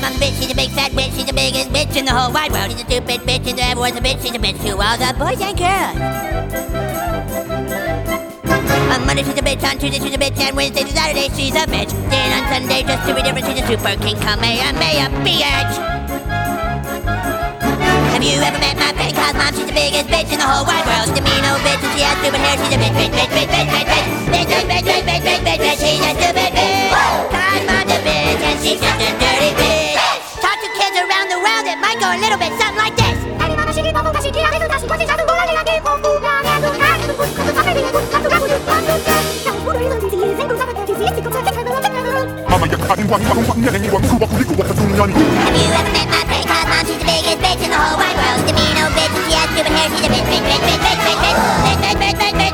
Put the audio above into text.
mom's a bitch, she's a big fat witch, she's the biggest bitch in the whole wide world. She's a stupid bitch, and everyone's a bitch, she's a bitch to all the boys and girls. On Monday she's a bitch, on Tuesday she's a bitch, and Wednesday to Saturday she's a bitch. Then on Sunday, just to be different, she's a super king, Kamehameha, bitch. Have you ever met my friend Cos mom? She's the biggest bitch in the whole wide world. She's a mean old bitch, and she has stupid hair, she's a bitch, bitch, bitch, bitch, bitch, bitch, bitch, bitch, bitch, bitch, bitch, bitch, bitch, bitch, bitch, she's a stupid bitch. Cos mom's a bitch, and she's just a dirty bitch. Talk to kids around the world, it might go a little bit something like this. Have you ever met my friend Cos mom? She's the biggest bitch in the whole wide world. She's a mean old bitch, and she has stupid hair, she's a bitch, bitch, bitch, bitch, bitch, bitch, bitch, bitch, bitch, bitch, bitch, bitch, bitch.